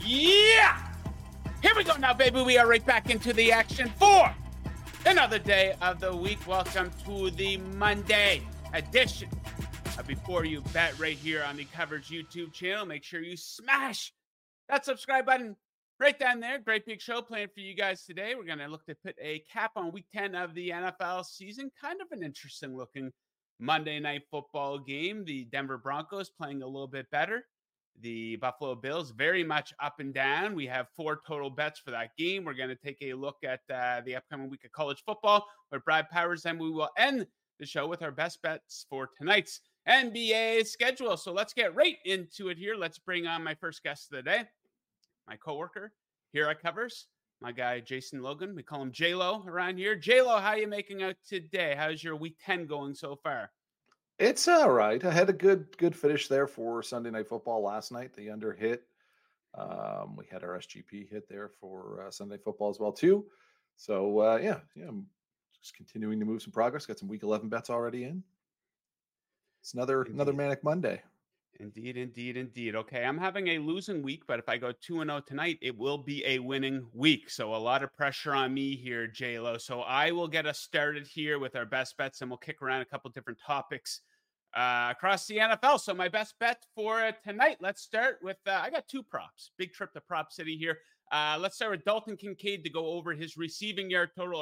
Yeah! Here we go now, baby. We are right back into the action for another day of the week. Welcome to the Monday edition of Before You Bet right here on the Coverage YouTube channel. Make sure you smash that subscribe button right down there. Great big show planned for you guys today. We're going to look to put a cap on week 10 of the NFL season. Kind of an interesting looking Monday night football game. The Denver Broncos playing a little bit better. The Buffalo Bills very much up and down. We have 4 total bets for that game. We're going to take a look at the upcoming week of college football with Brad Powers, and we will end the show with our best bets for tonight's NBA schedule. So let's get right into it here. Let's bring on my first guest of the day, my coworker here at Covers, my guy Jason Logan. We call him J-Lo around here. J-Lo, how are you making out today? How's your week 10 going so far? It's all right. I had a good finish there for Sunday Night Football last night. The under hit. We had our SGP hit there for Sunday Football as well too. So yeah, I'm just continuing to move some progress. Got some Week 11 bets already in. It's another manic Monday. Indeed. Okay, I'm having a losing week, but if I go 2-0 tonight, it will be a winning week. So a lot of pressure on me here, J-Lo. So I will get us started here with our best bets, and we'll kick around a couple different topics across the NFL. So my best bet for tonight, let's start with, I got 2 props. Big trip to Prop City here. Let's start with Dalton Kincaid to go over his receiving yard total of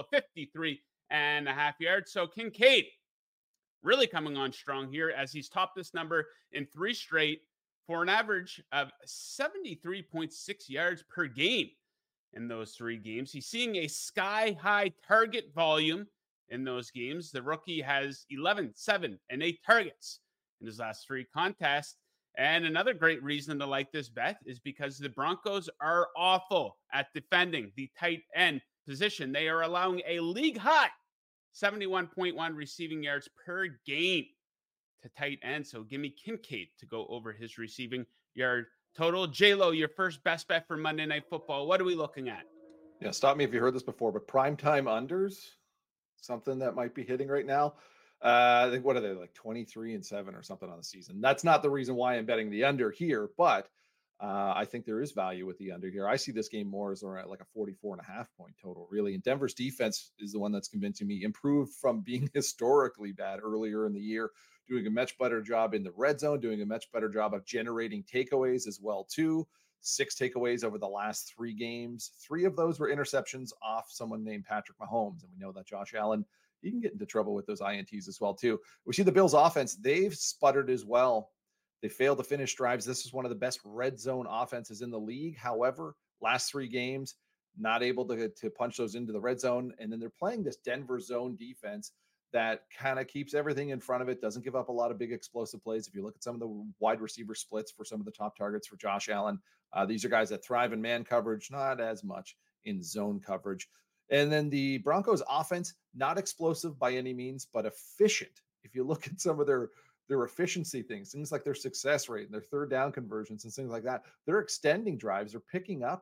53.5 yards. So Kincaid really coming on strong here as he's topped this number in 3 straight for an average of 73.6 yards per game in those 3 games. He's seeing a sky-high target volume in those games. The rookie has 11, 7, and 8 targets in his last 3 contests. And another great reason to like this bet is because the Broncos are awful at defending the tight end position. They are allowing a league-high 71.1 receiving yards per game to tight end. So give me Kincaid to go over his receiving yard total. J-Lo, your first best bet for Monday Night Football. What are we looking at? Yeah, stop me if you heard this before, but primetime unders, something that might be hitting right now. I think, what are they, like 23-7 or something on the season? That's not the reason why I'm betting the under here, but I think there is value with the under here. I see this game more as around like a 44.5 point total, really. And Denver's defense is the one that's convincing me. Improved from being historically bad earlier in the year, doing a much better job in the red zone, doing a much better job of generating takeaways as well too. 6 takeaways over the last 3 games. 3 of those were interceptions off someone named Patrick Mahomes. And we know that Josh Allen, he can get into trouble with those INTs as well too. We see the Bills offense, they've sputtered as well. They failed to finish drives. This is one of the best red zone offenses in the league. However, last 3 games, not able to punch those into the red zone. And then they're playing this Denver zone defense that kind of keeps everything in front of it, doesn't give up a lot of big explosive plays. If you look at some of the wide receiver splits for some of the top targets for Josh Allen, these are guys that thrive in man coverage, not as much in zone coverage. And then the Broncos offense, not explosive by any means, but efficient. If you look at some of their efficiency things like their success rate and their third down conversions and things like that, they're extending drives, they're picking up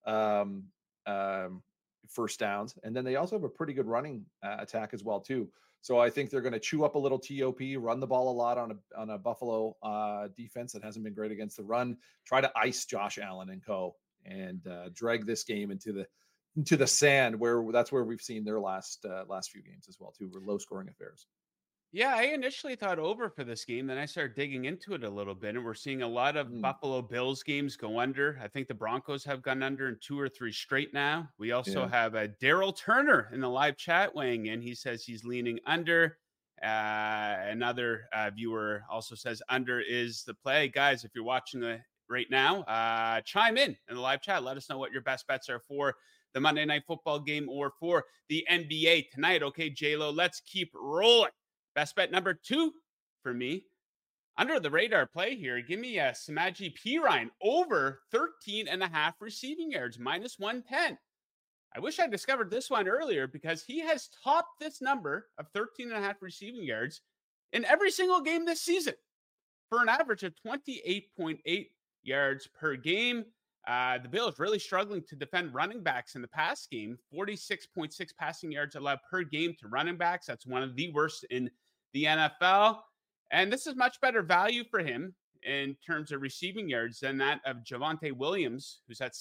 first downs. And then they also have a pretty good running attack as well too. So I think they're going to chew up a little TOP, run the ball a lot on a Buffalo defense that hasn't been great against the run, try to ice Josh Allen and co, and drag this game into the sand, where that's where we've seen their last few games as well too, were low scoring affairs. Yeah, I initially thought over for this game. Then I started digging into it a little bit, and we're seeing a lot of Buffalo Bills games go under. I think the Broncos have gone under in 2 or 3 straight now. We also have Daryl Turner in the live chat weighing in. He says he's leaning under. Another viewer also says under is the play. Guys, if you're watching right now, chime in the live chat. Let us know what your best bets are for the Monday Night Football game or for the NBA tonight. Okay, J-Lo, let's keep rolling. Best bet number 2 for me, under the radar play here. Give me a Samaje Perine over 13.5 receiving yards, -110. I wish I discovered this one earlier because he has topped this number of 13.5 receiving yards in every single game this season for an average of 28.8 yards per game. The Bills really struggling to defend running backs in the pass game. 46.6 passing yards allowed per game to running backs. That's one of the worst in the NFL. And this is much better value for him in terms of receiving yards than that of Javonte Williams, who's at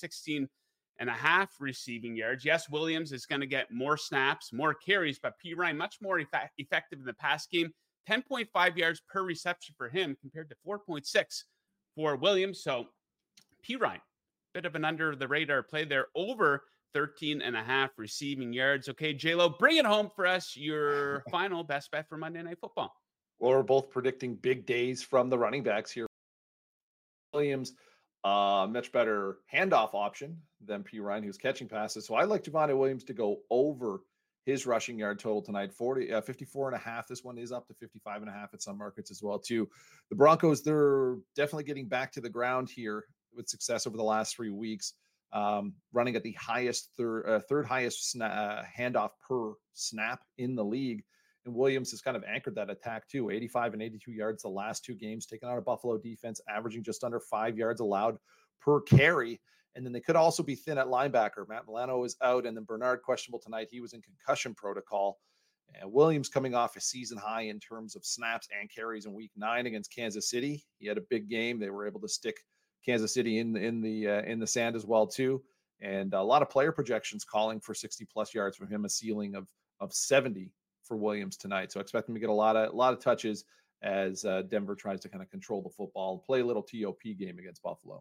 16.5 receiving yards. Yes, Williams is going to get more snaps, more carries, but Perine much more effective in the pass game. 10.5 yards per reception for him compared to 4.6 for Williams. So Perine, bit of an under the radar play there, over 13.5 receiving yards. Okay, J-Lo, bring it home for us. Your final best bet for Monday Night Football. Well, we're both predicting big days from the running backs here. Williams, much better handoff option than Perine, who's catching passes. So I like Javonte Williams to go over his rushing yard total tonight, 54.5. This one is up to 55.5 at some markets as well, too. The Broncos, they're definitely getting back to the ground here with success over the last 3 weeks, running at the highest, third highest handoff per snap in the league. And Williams has kind of anchored that attack too. 85 and 82 yards the last 2 games, taking out a Buffalo defense, averaging just under 5 yards allowed per carry. And then they could also be thin at linebacker. Matt Milano is out, and then Bernard questionable tonight. He was in concussion protocol. And Williams coming off a season high in terms of snaps and carries in Week 9 against Kansas City. He had a big game. They were able to stick Kansas City in the sand as well too. And a lot of player projections calling for 60+ yards from him, a ceiling of 70 for Williams tonight. So expect him to get a lot of touches as Denver tries to kind of control the football, play a little TOP game against Buffalo.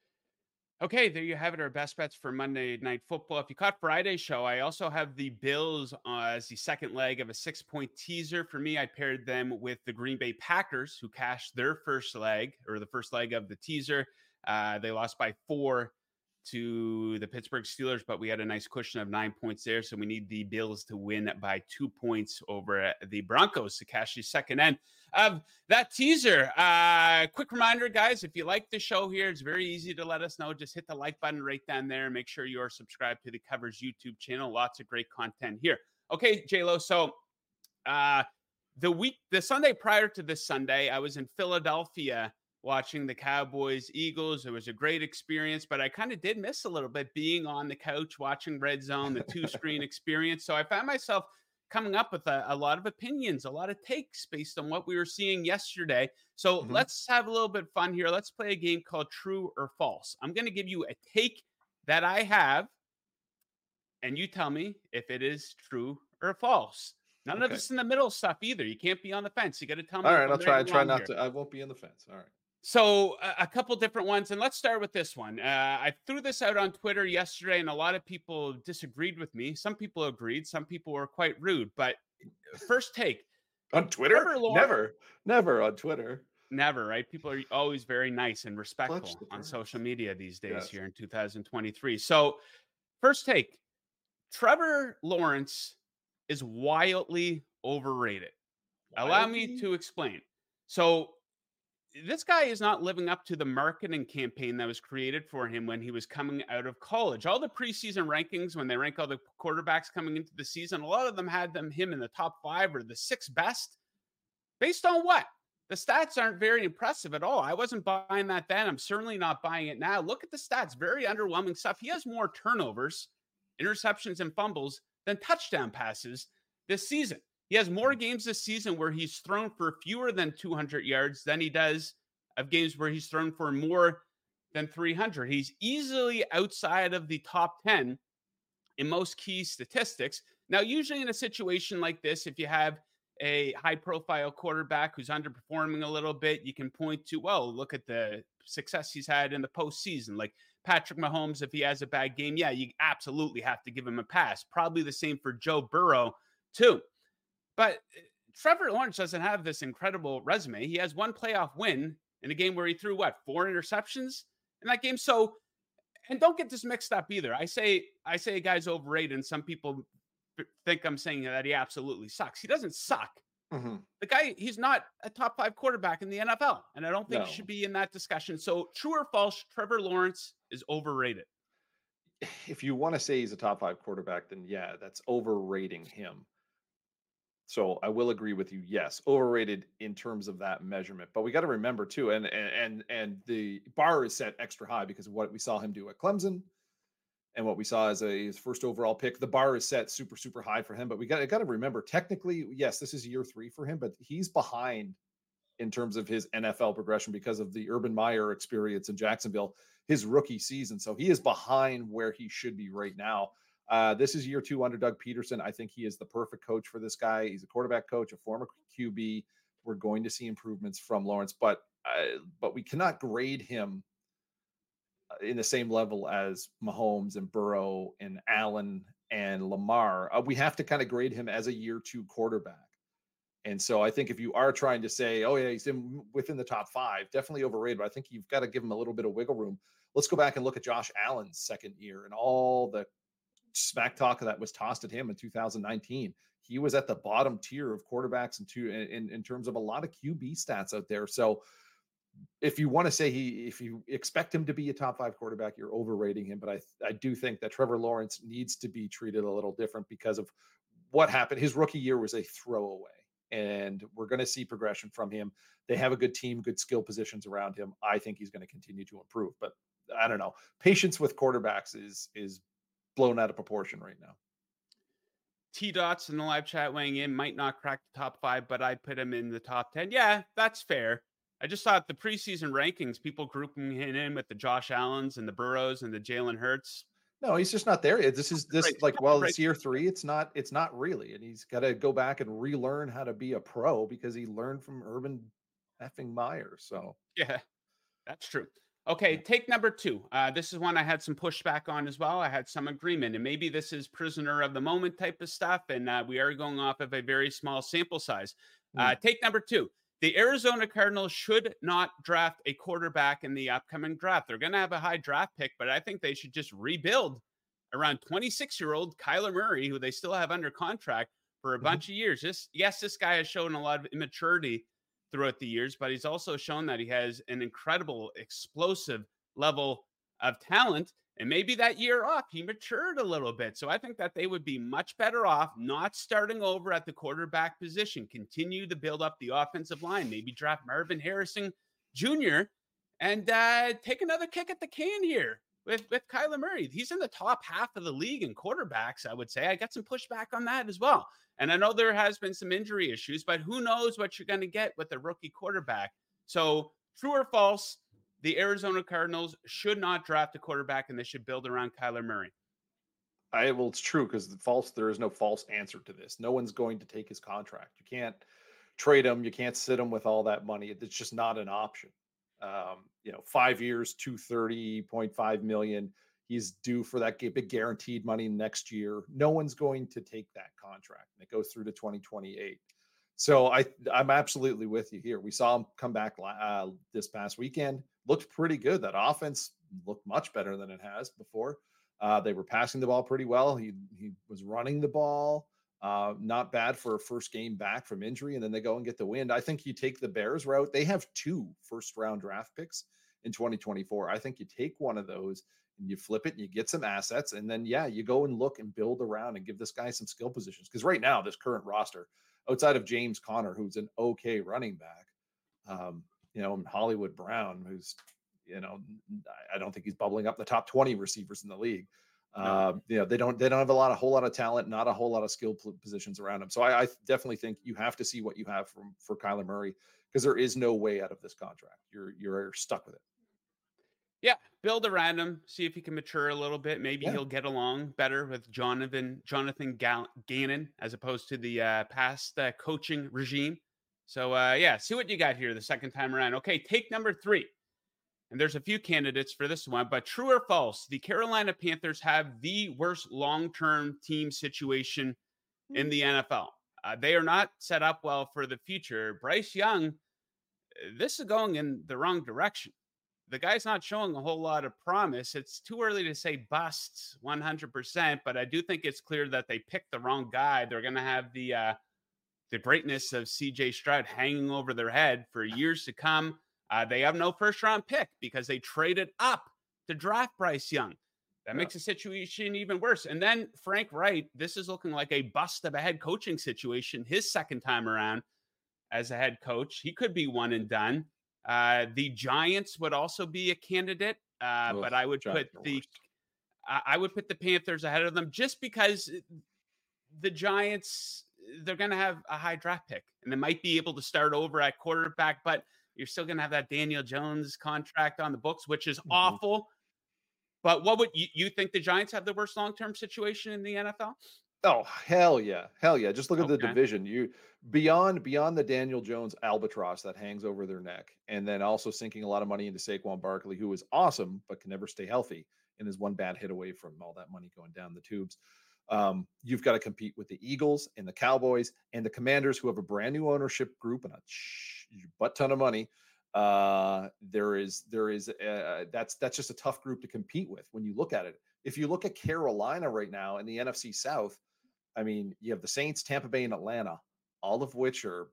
Okay, there you have it. Our best bets for Monday Night Football. If you caught Friday's show, I also have the Bills as the second leg of a 6-point teaser. For me, I paired them with the Green Bay Packers, who cashed their first leg, or the first leg of the teaser. They lost by 4 to the Pittsburgh Steelers, but we had a nice cushion of 9 points there. So we need the Bills to win by 2 points over the Broncos to cash the second end of that teaser. Quick reminder, guys, if you like the show here, it's very easy to let us know. Just hit the like button right down there. Make sure you are subscribed to the Covers YouTube channel. Lots of great content here. Okay, J-Lo. So the Sunday prior to this Sunday, I was in Philadelphia watching the Cowboys Eagles. It was a great experience, but I kind of did miss a little bit being on the couch watching Red Zone, the 2-screen experience. So I found myself coming up with a lot of opinions, a lot of takes based on what we were seeing yesterday. So let's have a little bit of fun here. Let's play a game called True or False. I'm going to give you a take that I have, and you tell me if it is true or false. None of this in the middle stuff either. You can't be on the fence. You got to tell me. All right, I'll try not to. I won't be on the fence. All right. So a couple different ones, and let's start with this one. I threw this out on Twitter yesterday, and a lot of people disagreed with me. Some people agreed. Some people were quite rude. But first take. On Twitter? Never on Twitter. Never, right? People are always very nice and respectful on social media these days here in 2023. So first take. Trevor Lawrence is wildly overrated. Allow me to explain. So this guy is not living up to the marketing campaign that was created for him when he was coming out of college. All the preseason rankings, when they rank all the quarterbacks coming into the season, a lot of them had him in the top 5 or the 6 best. Based on what? The stats aren't very impressive at all. I wasn't buying that then. I'm certainly not buying it now. Look at the stats. Very underwhelming stuff. He has more turnovers, interceptions, and fumbles than touchdown passes this season. He has more games this season where he's thrown for fewer than 200 yards than he does of games where he's thrown for more than 300. He's easily outside of the top 10 in most key statistics. Now, usually in a situation like this, if you have a high-profile quarterback who's underperforming a little bit, you can point to, well, look at the success he's had in the postseason. Like Patrick Mahomes, if he has a bad game, yeah, you absolutely have to give him a pass. Probably the same for Joe Burrow, too. But Trevor Lawrence doesn't have this incredible resume. He has one playoff win in a game where he threw, 4 interceptions in that game. So, and don't get this mixed up either. I say a guy's overrated, and some people think I'm saying that he absolutely sucks. He doesn't suck. The guy, he's not a top 5 quarterback in the NFL, and I don't think he should be in that discussion. So, true or false, Trevor Lawrence is overrated. If you want to say he's a top 5 quarterback, then yeah, that's overrating him. So I will agree with you. Yes, overrated in terms of that measurement. But we got to remember too, and the bar is set extra high because of what we saw him do at Clemson, and what we saw as his first overall pick. The bar is set super, super high for him. But we got to remember, technically, yes, this is year 3 for him, but he's behind in terms of his NFL progression because of the Urban Meyer experience in Jacksonville, his rookie season. So he is behind where he should be right now. This is year 2 under Doug Peterson. I think he is the perfect coach for this guy. He's a quarterback coach, a former QB. We're going to see improvements from Lawrence, but we cannot grade him in the same level as Mahomes and Burrow and Allen and Lamar. We have to kind of grade him as a year 2 quarterback. And so I think if you are trying to say, oh yeah, he's within the top 5, definitely overrated, but I think you've got to give him a little bit of wiggle room. Let's go back and look at Josh Allen's second year and all the smack talk that was tossed at him in 2019. He was at the bottom tier of quarterbacks in terms of a lot of QB stats out there. So if you want to say if you expect him to be a top 5 quarterback, you're overrating him. But I do think that Trevor Lawrence needs to be treated a little different because of what happened. His rookie year was a throwaway, and we're going to see progression from him. They have a good team, good skill positions around him. I think he's going to continue to improve, but I don't know. Patience with quarterbacks is blown out of proportion right now. T-Dots in the live chat weighing in, might not crack the top 5, but I'd put him in the top 10. Yeah, that's fair. I just thought the preseason rankings, people grouping him in with the Josh Allens and the Burrows and the Jalen Hurts. No, he's just not there yet. This it's year 3. It's not really. And he's got to go back and relearn how to be a pro because he learned from Urban effing Meyer. So yeah, that's true. Okay, take number 2. This is one I had some pushback on as well. I had some agreement, and maybe this is prisoner of the moment type of stuff, and we are going off of a very small sample size. Take number 2. The Arizona Cardinals should not draft a quarterback in the upcoming draft. They're going to have a high draft pick, but I think they should just rebuild around 26-year-old Kyler Murray, who they still have under contract for a bunch of years. Yes, this guy has shown a lot of immaturity throughout the years, but he's also shown that he has an incredible, explosive level of talent. And maybe that year off, he matured a little bit. So I think that they would be much better off not starting over at the quarterback position, continue to build up the offensive line, maybe draft Marvin Harrison Jr. and take another kick at the can here with Kyler Murray. He's in the top half of the league in quarterbacks, I would say. I got some pushback on that as well. And I know there has been some injury issues, but who knows what you're going to get with a rookie quarterback. So true or false, the Arizona Cardinals should not draft a quarterback and they should build around Kyler Murray. Well, it's true because there is no false answer to this. No one's going to take his contract. You can't trade him. You can't sit him with all that money. It's just not an option. 5 years, $230.5 million. He's due for that big guaranteed money next year. No one's going to take that contract. And it goes through to 2028. So I'm absolutely with you here. We saw him come back this past weekend. Looked pretty good. That offense looked much better than it has before. They were passing the ball pretty well. He was running the ball. Not bad for a first game back from injury, and then they go and get the win. I think you take the Bears route. They have 2 first-round draft picks in 2024. I think you take one of those and you flip it and you get some assets, and then, you go and look and build around and give this guy some skill positions. Because right now, this current roster, outside of James Conner, who's an okay running back, and Hollywood Brown, who's, I don't think he's bubbling up the top 20 receivers in the league. They don't have a whole lot of talent, not a whole lot of skill positions around him. So I definitely think you have to see what you have for Kyler Murray, because there is no way out of this contract. You're stuck with it. Yeah, build around him, see if he can mature a little bit. Maybe he'll get along better with Jonathan Gannon as opposed to the past coaching regime. So see what you got here the second time around. Okay, take number 3. And there's a few candidates for this one, but true or false, the Carolina Panthers have the worst long-term team situation in the NFL. They are not set up well for the future. Bryce Young, this is going in the wrong direction. The guy's not showing a whole lot of promise. It's too early to say busts 100%, but I do think it's clear that they picked the wrong guy. They're going to have the greatness of CJ Stroud hanging over their head for years to come. They have no first-round pick because they traded up to draft Bryce Young. That makes the situation even worse. And then Frank Wright, this is looking like a bust of a head coaching situation. His second time around as a head coach, he could be one and done. The Giants would also be a candidate, but I would put the Panthers ahead of them just because the Giants, they're going to have a high draft pick and they might be able to start over at quarterback, but you're still going to have that Daniel Jones contract on the books, which is Mhm. awful. But what would you think the Giants have the worst long-term situation in the NFL? Oh, hell yeah. Hell yeah. Just look at the Okay. division. You beyond the Daniel Jones albatross that hangs over their neck, and then also sinking a lot of money into Saquon Barkley, who is awesome, but can never stay healthy and is one bad hit away from all that money going down the tubes. You've got to compete with the Eagles and the Cowboys and the Commanders, who have a brand new ownership group and a butt ton of money. That's just a tough group to compete with when you look at it. If you look at Carolina right now in the NFC South, I mean, you have the Saints, Tampa Bay, and Atlanta, all of which are,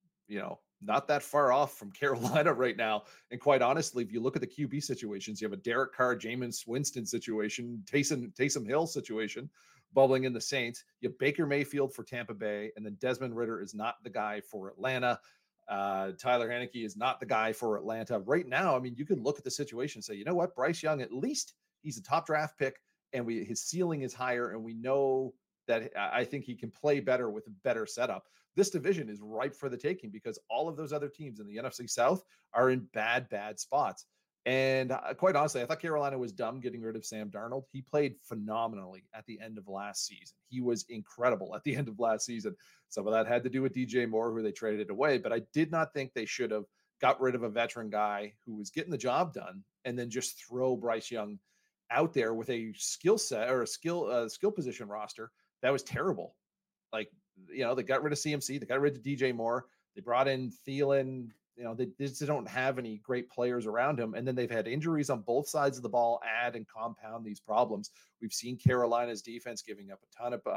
not that far off from Carolina right now. And quite honestly, if you look at the QB situations, you have a Derek Carr, Jameis Winston situation, Taysom Hill situation bubbling in the Saints. You have Baker Mayfield for Tampa Bay, and then Desmond Ritter is not the guy for Atlanta. Tyler Haneke is not the guy for Atlanta right now. I mean, you can look at the situation and say, you know what, Bryce Young, at least he's a top draft pick, and his ceiling is higher, and we know that I think he can play better with a better setup. This division is ripe for the taking because all of those other teams in the NFC South are in bad spots. And quite honestly, I thought Carolina was dumb getting rid of Sam Darnold. He played phenomenally at the end of last season. He was incredible at the end of last season. Some of that had to do with DJ Moore, who they traded away, but I did not think they should have got rid of a veteran guy who was getting the job done and then just throw Bryce Young out there with a skill set or a skill position roster that was terrible. Like, they got rid of CMC, they got rid of DJ Moore, they brought in Thielen. They just don't have any great players around him. And then they've had injuries on both sides of the ball add and compound these problems. We've seen Carolina's defense giving up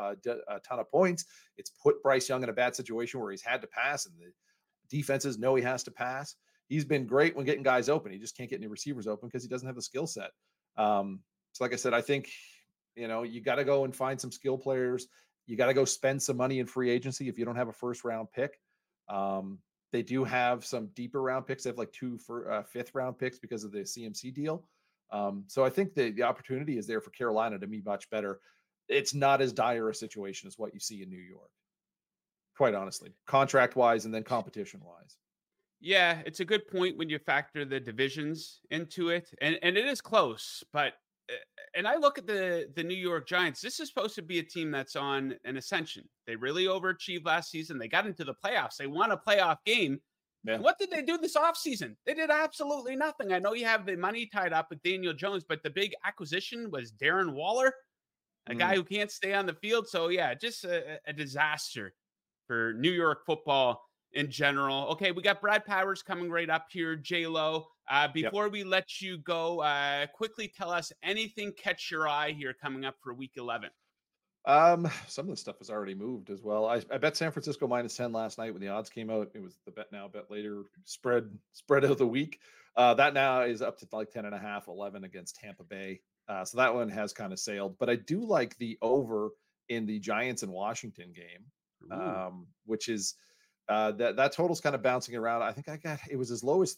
a ton of points. It's put Bryce Young in a bad situation where he's had to pass, and the defenses know he has to pass. He's been great when getting guys open. He just can't get any receivers open because he doesn't have the skill set. So like I said, I think, you got to go and find some skill players. You got to go spend some money in free agency if you don't have a first round pick. They do have some deeper round picks. They have like two fifth round picks because of the CMC deal. So I think the opportunity is there for Carolina to be much better. It's not as dire a situation as what you see in New York, quite honestly, contract wise and then competition wise. Yeah, it's a good point when you factor the divisions into it, and it is close. But and I look at the New York Giants. This is supposed to be a team that's on an ascension. They really overachieved last season. They got into the playoffs. They won a playoff game. Yeah. And what did they do this offseason? They did absolutely nothing. I know you have the money tied up with Daniel Jones, but the big acquisition was Darren Waller, a guy who can't stay on the field. So yeah, just a disaster for New York football in general. Okay, we got Brad Powers coming right up here, J Lo. Yep. Before we let you go, quickly tell us anything catch your eye here coming up for Week 11. Some of the stuff has already moved as well. I bet San Francisco -10 last night when the odds came out. It was the bet now, bet later spread of the week. That now is up to like 10.5, 11 against Tampa Bay. So that one has kind of sailed. But I do like the over in the Giants and Washington game, Ooh. which is that total's kind of bouncing around. I think it was as low as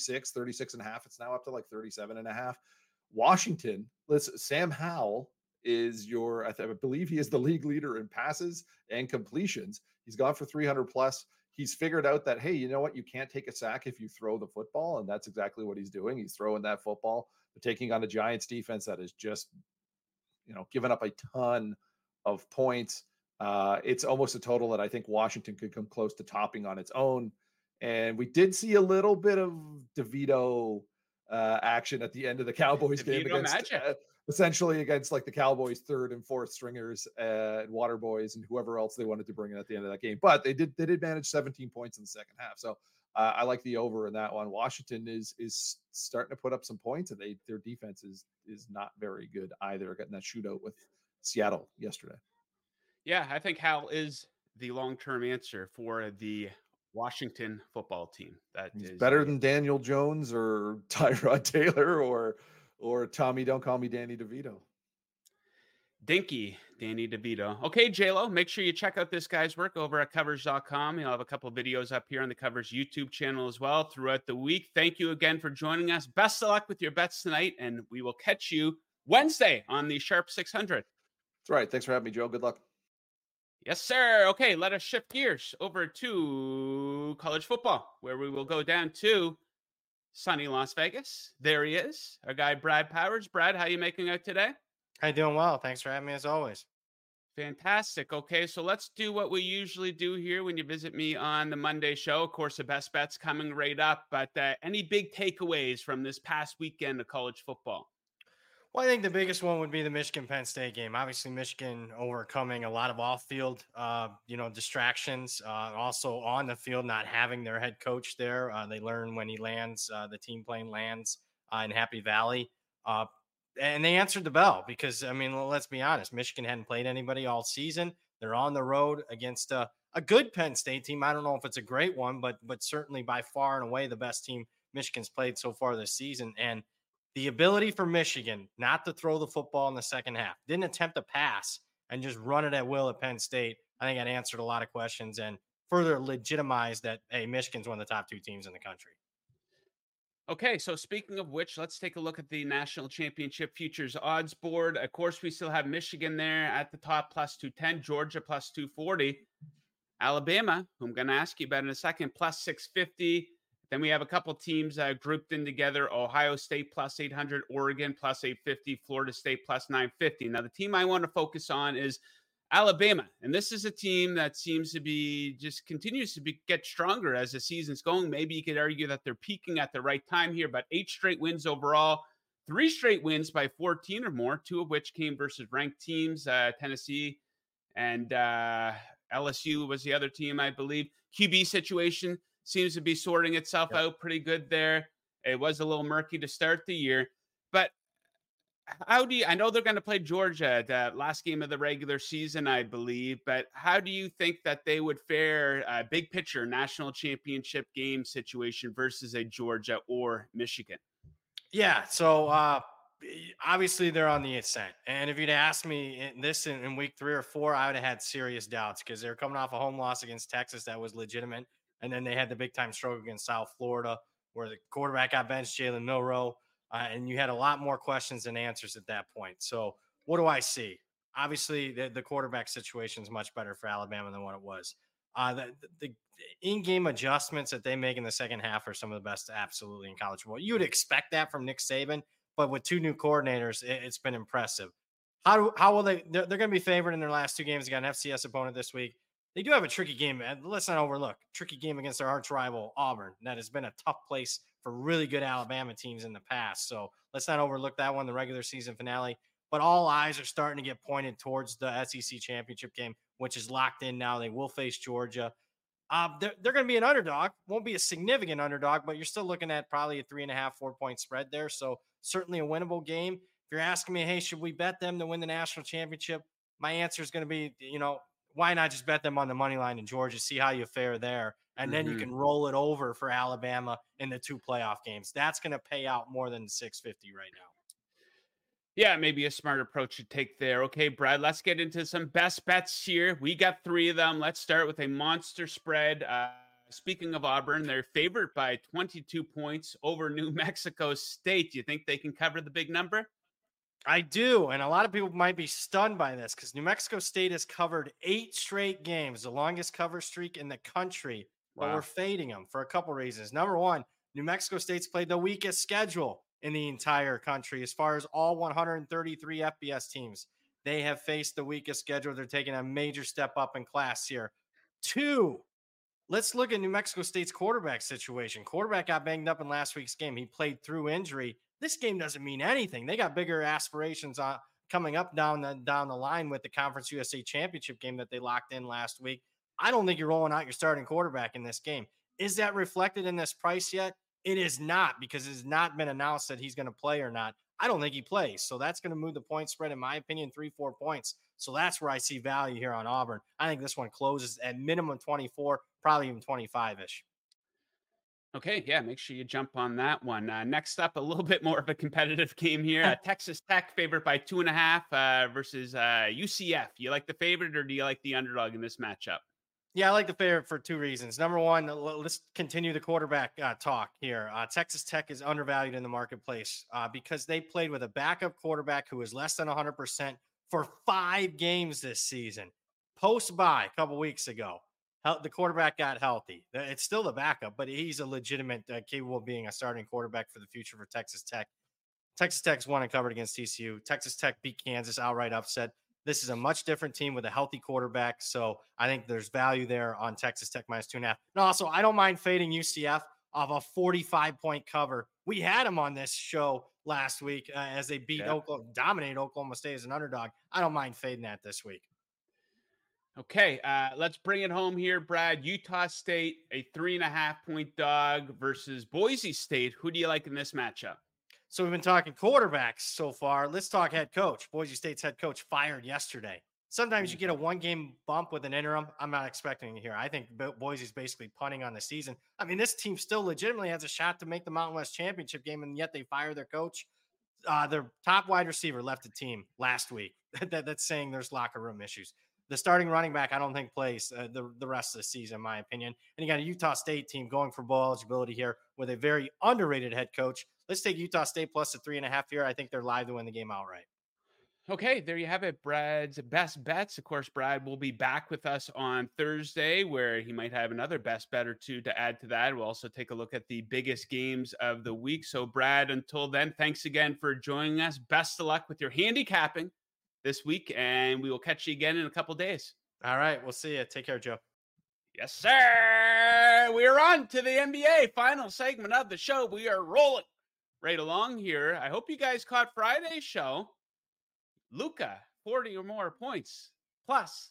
36.5. It's now up to like 37.5. Washington, Sam Howell is I believe he is the league leader in passes and completions. He's gone for 300 plus. He's figured out that, hey, you know what? You can't take a sack if you throw the football. And that's exactly what he's doing. He's throwing that football. They're taking on a Giants defense that is just, given up a ton of points. It's almost a total that I think Washington could come close to topping on its own. And we did see a little bit of DeVito action at the end of the Cowboys game DeVito magic. essentially against like the Cowboys' third and fourth stringers and Water Boys and whoever else they wanted to bring in at the end of that game. But they did manage 17 points in the second half. So I like the over in that one. Washington is starting to put up some points, and their defense is not very good either. Getting that shootout with Seattle yesterday. Yeah, I think Hal is the long-term answer for the Washington football team. That He's is better than Daniel Jones or Tyrod Taylor or Tommy, don't call me Danny DeVito. Dinky Danny DeVito. Okay, JLo, make sure you check out this guy's work over at covers.com. He'll have a couple of videos up here on the Covers YouTube channel as well throughout the week. Thank you again for joining us. Best of luck with your bets tonight, and we will catch you Wednesday on the Sharp 600. That's right. Thanks for having me, Joe. Good luck. Yes, sir. Okay, let us shift gears over to college football, where we will go down to sunny Las Vegas. There he is, our guy Brad Powers. Brad, how you making out today? How you doing? Well, thanks for having me as always. Fantastic. Okay, so let's do what we usually do here when you visit me on the Monday show. Of course, the best bets coming right up, but any big takeaways from this past weekend of college football? Well, I think the biggest one would be the Michigan Penn State game. Obviously, Michigan overcoming a lot of off-field, distractions. Also on the field, not having their head coach there. They learn when he lands. The team plane lands in Happy Valley, and they answered the bell because I mean, let's be honest, Michigan hadn't played anybody all season. They're on the road against a good Penn State team. I don't know if it's a great one, but certainly by far and away the best team Michigan's played so far this season. And the ability for Michigan not to throw the football in the second half, didn't attempt a pass and just run it at will at Penn State. I think that answered a lot of questions and further legitimized that, hey, Michigan's one of the top two teams in the country. Okay, so speaking of which, let's take a look at the national championship futures odds board. Of course, we still have Michigan there at the top, plus 210, Georgia plus 240, Alabama, who I'm going to ask you about in a second, plus 650. Then we have a couple teams grouped in together: Ohio State plus 800, Oregon plus 850, Florida State plus 950. Now, the team I want to focus on is Alabama, and this is a team that seems to be just continues to get stronger as the season's going. Maybe you could argue that they're peaking at the right time here, but 8 straight wins overall, 3 straight wins by 14 or more, 2 of which came versus ranked teams, Tennessee and LSU was the other team, I believe. QB situation seems to be sorting itself out pretty good there. It was a little murky to start the year, but how do you, I know they're going to play Georgia the last game of the regular season, I believe, but how do you think that they would fare big picture national championship game situation versus a Georgia or Michigan? Yeah. So obviously they're on the ascent. And if you'd asked me in week 3 or 4, I would have had serious doubts because they're coming off a home loss against Texas that was legitimate. And then they had the big time struggle against South Florida where the quarterback got benched, Jalen Milroe. And you had a lot more questions than answers at that point. So what do I see? Obviously, the quarterback situation is much better for Alabama than what it was. The in-game adjustments that they make in the second half are some of the best absolutely in college football. You would expect that from Nick Saban, but with 2 new coordinators, it's been impressive. How will they? They're going to be favored in their last 2 games. They got an FCS opponent this week. They do have a tricky game. Let's not overlook tricky game against their arch rival Auburn. That has been a tough place for really good Alabama teams in the past. So let's not overlook that one, the regular season finale. But all eyes are starting to get pointed towards the SEC championship game, which is locked in now. They will face Georgia. They're going to be an underdog. Won't be a significant underdog, but you're still looking at probably a 3.5, 4-point spread there. So certainly a winnable game. If you're asking me, hey, should we bet them to win the national championship? My answer is going to be, why not just bet them on the money line in Georgia, see how you fare there, and then you can roll it over for Alabama in the 2 playoff games. That's going to pay out more than 650 right now. Yeah, maybe a smart approach to take there. Okay, Brad, let's get into some best bets here. We got 3 of them. Let's start with a monster spread. Speaking of Auburn, they're favored by 22 points over New Mexico State. Do you think they can cover the big number? I do, and a lot of people might be stunned by this because New Mexico State has covered 8 straight games, the longest cover streak in the country. Wow. But we're fading them for a couple reasons. Number one, New Mexico State's played the weakest schedule in the entire country as far as all 133 FBS teams. They have faced the weakest schedule. They're taking a major step up in class here. 2, let's look at New Mexico State's quarterback situation. Quarterback got banged up in last week's game. He played through injury. This game doesn't mean anything. They got bigger aspirations coming up down the line with the Conference USA Championship game that they locked in last week. I don't think you're rolling out your starting quarterback in this game. Is that reflected in this price yet? It is not, because it has not been announced that he's going to play or not. I don't think he plays. So that's going to move the point spread, in my opinion, 3-4 points. So that's where I see value here on Auburn. I think this one closes at minimum 24, probably even 25-ish. Okay, yeah, make sure you jump on that one. Next up, a little bit more of a competitive game here. Texas Tech favored by 2.5 versus UCF. You like the favorite, or do you like the underdog in this matchup? Yeah, I like the favorite for 2 reasons. Number one, let's continue the quarterback talk here. Texas Tech is undervalued in the marketplace because they played with a backup quarterback who was less than 100% for 5 games this season. post-bye a couple weeks ago. The quarterback got healthy. It's still the backup, but he's a legitimate, capable of being a starting quarterback for the future for Texas Tech. Texas Tech's won and covered against TCU. Texas Tech beat Kansas outright upset. This is a much different team with a healthy quarterback. So I think there's value there on Texas Tech -2.5. And also, I don't mind fading UCF off a 45-point cover. We had them on this show last week as they beat Oklahoma, dominated Oklahoma State as an underdog. I don't mind fading that this week. Okay, let's bring it home here, Brad. Utah State, a 3.5-point dog versus Boise State. Who do you like in this matchup? So we've been talking quarterbacks so far. Let's talk head coach. Boise State's head coach fired yesterday. Sometimes you get a one-game bump with an interim. I'm not expecting it here. I think Boise's basically punting on the season. I mean, this team still legitimately has a shot to make the Mountain West Championship game, and yet they fire their coach. Their top wide receiver left the team last week. That's saying there's locker room issues. The starting running back, I don't think plays the rest of the season, in my opinion. And you got a Utah State team going for bowl eligibility here with a very underrated head coach. Let's take Utah State plus the 3.5 here. I think they're live to win the game outright. Okay, there you have it, Brad's best bets. Of course, Brad will be back with us on Thursday, where he might have another best bet or two to add to that. We'll also take a look at the biggest games of the week. So, Brad, until then, thanks again for joining us. Best of luck with your handicapping this week, and we will catch you again in a couple days. All right, we'll see you. Take care, Joe. Yes, sir. We're on to the NBA final segment of the show. We are rolling right along here. I hope you guys caught Friday's show. Luka, 40 or more points, plus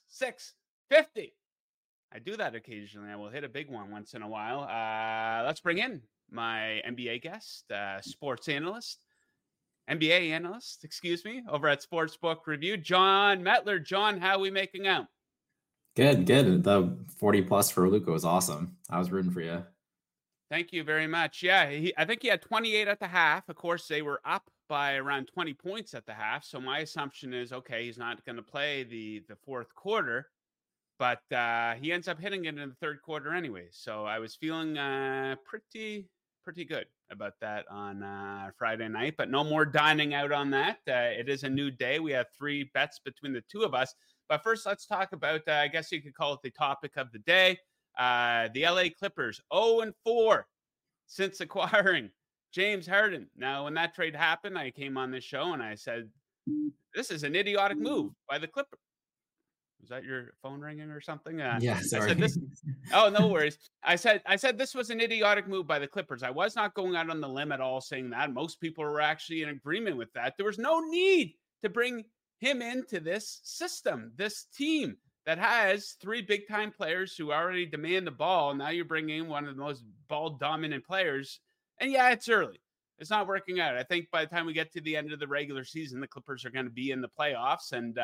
650. I do that occasionally. I will hit a big one once in a while. Let's bring in my NBA guest, sports analyst, NBA analyst, over at Sportsbook Review, John Metler. John, how are we making out? Good. The 40 plus for Luka was awesome. I was rooting for you. Thank you very much. Yeah, I think he had 28 at the half. Of course, they were up by around 20 points at the half. So my assumption is, okay, he's not going to play the fourth quarter, but he ends up hitting it in the third quarter anyway. So I was feeling pretty good about that on Friday night, but no more dining out on that. It is a new day. We have 3 bets between the two of us. But first, let's talk about, I guess you could call it the topic of the day. The LA Clippers 0-4 since acquiring James Harden. Now, when that trade happened, I came on this show and I said, this is an idiotic move by the Clippers. Was that your phone ringing or something? Yeah, sorry. I said this. Oh, no worries. I said this was an idiotic move by the Clippers. I was not going out on the limb at all saying that. Most people were actually in agreement with that. There was no need to bring him into this system, this team that has 3 big-time players who already demand the ball. Now you're bringing in one of the most ball-dominant players. And yeah, it's early. It's not working out. I think by the time we get to the end of the regular season, the Clippers are going to be in the playoffs. And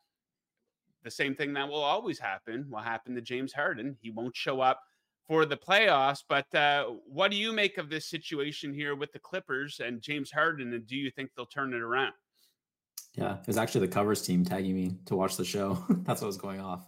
the same thing that will always happen will happen to James Harden. He won't show up for the playoffs. But what do you make of this situation here with the Clippers and James Harden? And do you think they'll turn it around? Yeah, it was actually the covers team tagging me to watch the show. That's what was going off.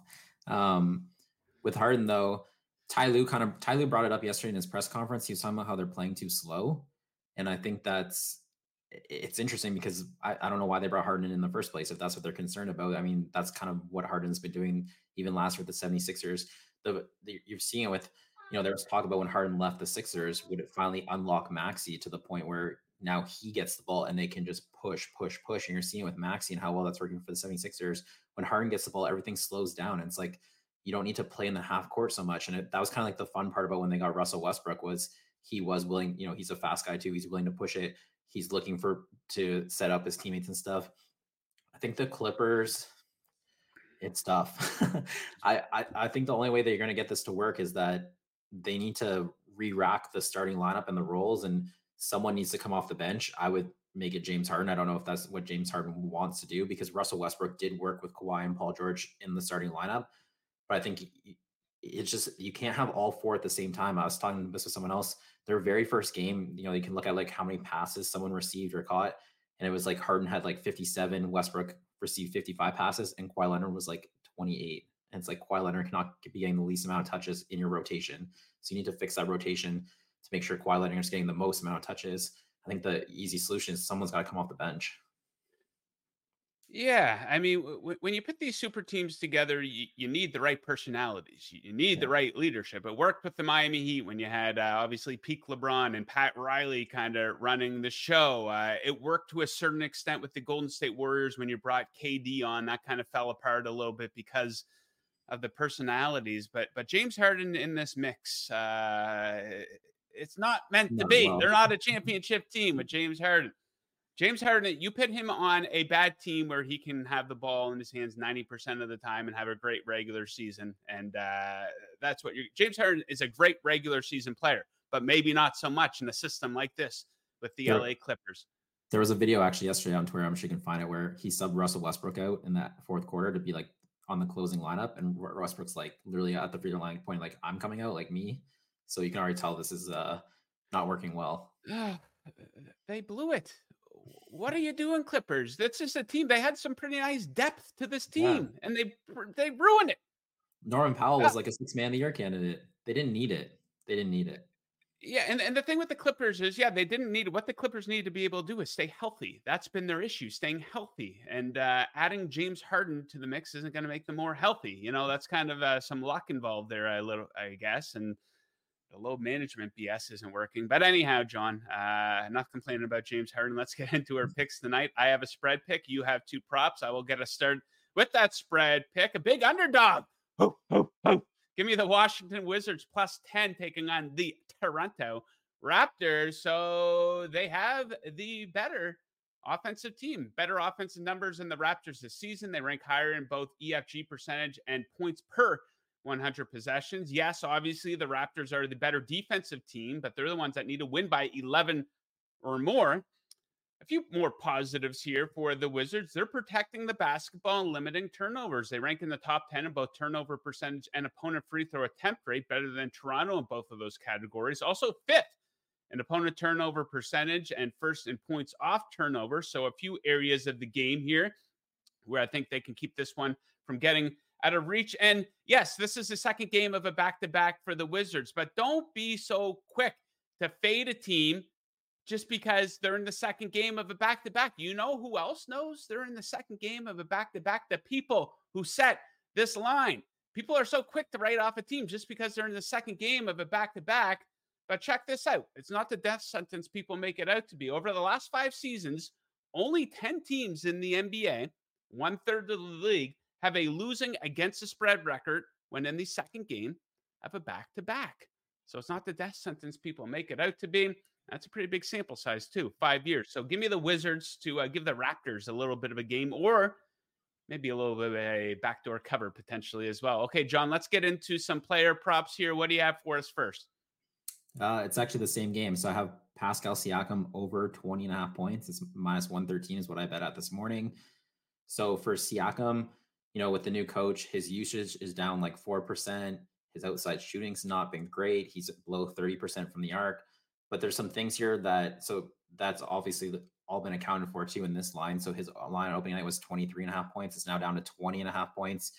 With Harden, though, Ty Lue brought it up yesterday in his press conference. He was talking about how they're playing too slow. And I think it's interesting because I don't know why they brought Harden in the first place, if that's what they're concerned about. I mean, that's kind of what Harden's been doing even last year with the 76ers. You're seeing it with, there was talk about when Harden left the Sixers, would it finally unlock Maxey to the point where now he gets the ball and they can just push. And you're seeing with Maxey and how well that's working for the 76ers. When Harden gets the ball, everything slows down. And it's like, you don't need to play in the half court so much. And that was kind of like the fun part about when they got Russell Westbrook was he was willing, he's a fast guy too. He's willing to push it. He's looking to set up his teammates and stuff. I think the Clippers, it's tough. I think the only way that you're going to get this to work is that they need to re-rack the starting lineup and the roles, and someone needs to come off the bench. I would make it James Harden. I don't know if that's what James Harden wants to do because Russell Westbrook did work with Kawhi and Paul George in the starting lineup. But I think it's just, you can't have all 4 at the same time. I was talking this with someone else. Their very first game, you can look at like how many passes someone received or caught. And it was like Harden had like 57, Westbrook received 55 passes, and Kawhi Leonard was like 28. And it's like Kawhi Leonard cannot be getting the least amount of touches in your rotation. So you need to fix that rotation to make sure Kawhi Leonard is getting the most amount of touches. I think the easy solution is someone's got to come off the bench. Yeah, I mean, when you put these super teams together, you need the right personalities. You need Yeah. the right leadership. It worked with the Miami Heat when you had obviously peak LeBron and Pat Riley kind of running the show. It worked to a certain extent with the Golden State Warriors when you brought KD on. That kind of fell apart a little bit because of the personalities. But James Harden in this mix, it's not meant to Not as be. well. They're not a championship team with James Harden. James Harden, you put him on a bad team where he can have the ball in his hands 90% of the time and have a great regular season. And that's what James Harden is a great regular season player, but maybe not so much in a system like this with the There, LA Clippers. there was a video actually yesterday on Twitter, I'm sure you can find it, where he subbed Russell Westbrook out in that fourth quarter to be like on the closing lineup. And Westbrook's like literally at the free throw line pointing like, I'm coming out, like me. So you can already tell this is not working well. They blew it. What are you doing, Clippers? That's just a team. They had some pretty nice depth to this team, and they ruined it. Norman Powell was like a 6 man of the year candidate. They didn't need it. Yeah, and the thing with the Clippers is, they didn't need what the Clippers need to be able to do is stay healthy. That's been their issue, staying healthy. And adding James Harden to the mix isn't going to make them more healthy. You know, that's kind of some luck involved there, I guess. And the load management BS isn't working. But anyhow, John, not complaining about James Harden. Let's get into our picks tonight. I have a spread pick. You have two props. I will get us started with that spread pick. A big underdog. Ho, ho, ho. Give me the Washington Wizards plus 10 taking on the Toronto Raptors. So they have the better offensive team, better offensive numbers than the Raptors this season. They rank higher in both EFG percentage and points per 100 possessions. Yes, obviously the Raptors are the better defensive team, but they're the ones that need to win by 11 or more. A few more positives here for the Wizards. They're protecting the basketball and limiting turnovers. They rank in the top 10 in both turnover percentage and opponent free throw attempt rate, better than Toronto in both of those categories. Also fifth in opponent turnover percentage and first in points off turnover. So a few areas of the game here where I think they can keep this one from getting out of reach. And yes, this is the second game of a back-to-back for the Wizards, but don't be so quick to fade a team just because they're in the second game of a back-to-back. You know who else knows they're in the second game of a back-to-back? The people who set this line. People are so quick to write off a team just because they're in the second game of a back-to-back. But check this out. It's not the death sentence people make it out to be. Over the last 5 seasons, only 10 teams in the NBA, 1/3 of the league, have a losing against the spread record when in the second game of a back-to-back. So it's not the death sentence people make it out to be. That's a pretty big sample size too, 5 years. So give me the Wizards to give the Raptors a little bit of a game, or maybe a little bit of a backdoor cover potentially as well. Okay, John, let's get into some player props here. What do you have for us first? It's actually the same game. So I have Pascal Siakam over 20.5 points. It's minus 113 is what I bet at this morning. So for Siakam, with the new coach, his usage is down like 4%. His outside shooting's not been great. He's below 30% from the arc. But there's some things here that's obviously all been accounted for too in this line. So his line opening night was 23.5 points. It's now down to 20.5 points.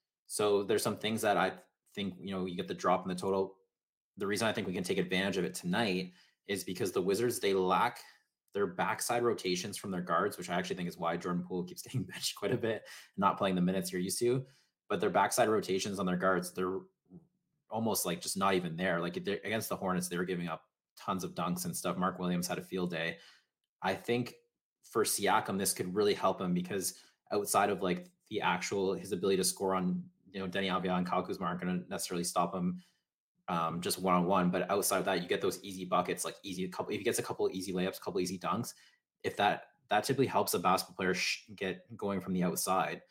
So there's some things that I think, you get the drop in the total. The reason I think we can take advantage of it tonight is because the Wizards, they lack their backside rotations from their guards, which I actually think is why Jordan Poole keeps getting benched quite a bit, not playing the minutes you're used to. But their backside rotations on their guards, they're almost like just not even there. Like against the Hornets, they were giving up tons of dunks and stuff. Mark Williams had a field day. I think for Siakam, this could really help him because outside of like his ability to score on, Denny Avdia and Kyle Kuzma aren't going to necessarily stop him just one-on-one, but outside of that, you get those easy buckets, like if he gets a couple of easy layups, a couple of easy dunks, if that typically helps a basketball player get going from the outside.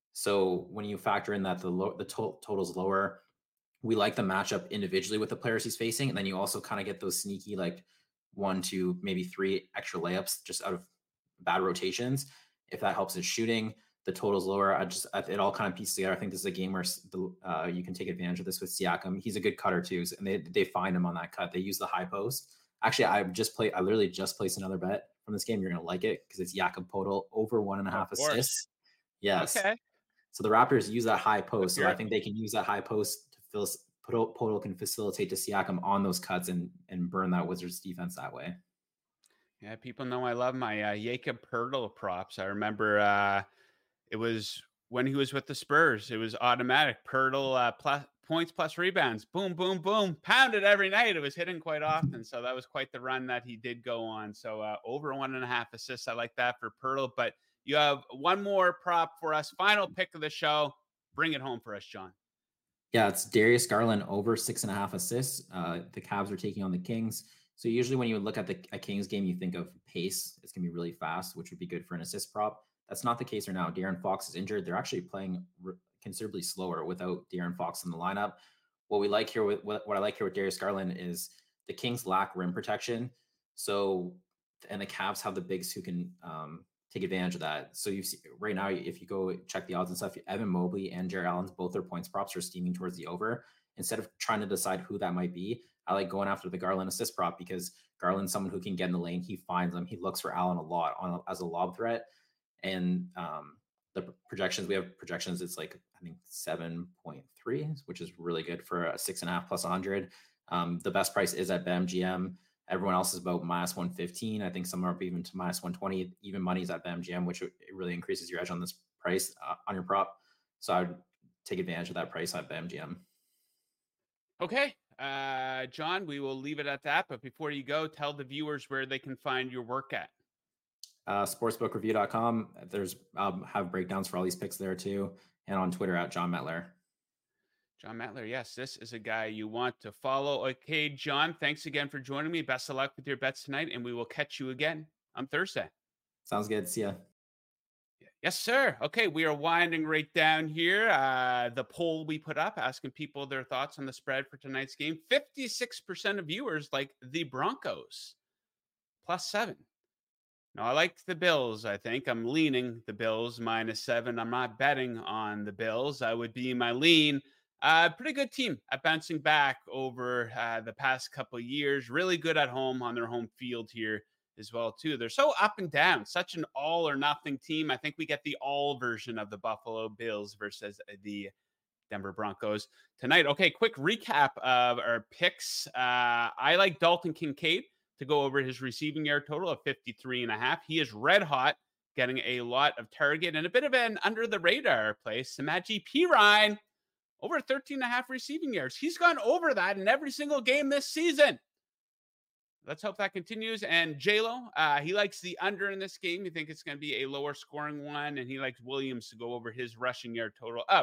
So when you factor in that the total's lower, we like the matchup individually with the players he's facing, and then you also kind of get those sneaky like 1, 2, maybe 3 extra layups just out of bad rotations. If that helps his shooting, the total's lower. It all kind of pieces together. I think this is a game where you can take advantage of this with Siakam. He's a good cutter too, and they find him on that cut. They use the high post. Actually, I literally just placed another bet from this game. You're gonna like it because it's Jakob Poeltl over 1.5 assists. Yes. Okay. So the Raptors use that high post, so I think they can use that high post to Poeltl can facilitate to Siakam on those cuts and burn that Wizards defense that way. Yeah, people know I love my Jakob Poeltl props. I remember It was when he was with the Spurs. It was automatic. Pirtle plus points plus rebounds. Boom, boom, boom. Pounded every night. It was hitting quite often. So that was quite the run that he did go on. So over 1.5 assists. I like that for Pirtle. But you have one more prop for us. Final pick of the show. Bring it home for us, John. Yeah, it's Darius Garland over 6.5 assists. The Cavs are taking on the Kings. So usually when you look at a Kings game, you think of pace. It's going to be really fast, which would be good for an assist prop. That's not the case right now. De'Aaron Fox is injured. They're actually playing considerably slower without De'Aaron Fox in the lineup. What I like here with Darius Garland is the Kings lack rim protection. So, and the Cavs have the bigs who can take advantage of that. So you see right now, if you go check the odds and stuff, Evan Mobley and Jarrett Allen's, both their points props are steaming towards the over. Instead of trying to decide who that might be, I like going after the Garland assist prop because Garland's someone who can get in the lane. He finds them. He looks for Allen a lot as a lob threat. And the projections, we have projections, it's like, I think 7.3, which is really good for a 6.5 plus 100. The best price is at BetMGM. Everyone else is about minus 115. I think some are up even to minus 120. Even money's at BetMGM, which it really increases your edge on this price on your prop. So I would take advantage of that price at BetMGM. Okay. John, we will leave it at that. But before you go, tell the viewers where they can find your work at. Sportsbookreview.com. There's have breakdowns for all these picks there too. And on Twitter at John Metler. John Metler, yes, this is a guy you want to follow. Okay, John, thanks again for joining me. Best of luck with your bets tonight, and we will catch you again on Thursday. Sounds good. See ya. Yes, sir. Okay, we are winding right down here. The poll we put up asking people their thoughts on the spread for tonight's game. 56% of viewers like the Broncos +7. No, I like the Bills. I think I'm leaning the Bills -7. I'm not betting on the Bills. I would be my lean. Pretty good team at bouncing back over the past couple of years. Really good at home on their home field here as well, too. They're so up and down, such an all or nothing team. I think we get the all version of the Buffalo Bills versus the Denver Broncos tonight. Okay, quick recap of our picks. I like Dalton Kincaid to go over his receiving yard total of 53.5. He is red hot, getting a lot of target and a bit of an under the radar play. Samaje Perine over 13.5 receiving yards. He's gone over that in every single game this season. Let's hope that continues. And J-Lo, he likes the under in this game. You think it's going to be a lower scoring one, and he likes Williams to go over his rushing yard total of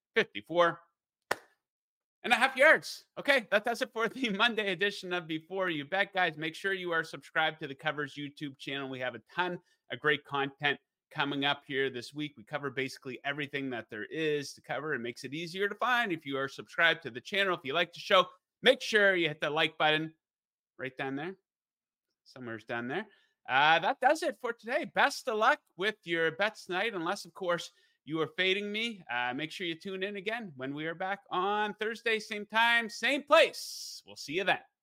54.5 yards. Okay, that does it for the Monday edition of Before You Bet. Guys, make sure you are subscribed to the Covers YouTube channel. We have a ton of great content coming up here this week. We cover basically everything that there is to cover. It makes it easier to find if you are subscribed to the channel. If you like the show, make sure you hit the like button right down there. Somewhere's down there. That does it for today. Best of luck with your bets tonight, unless, of course, you are fading me. Make sure you tune in again when we are back on Thursday, same time, same place. We'll see you then.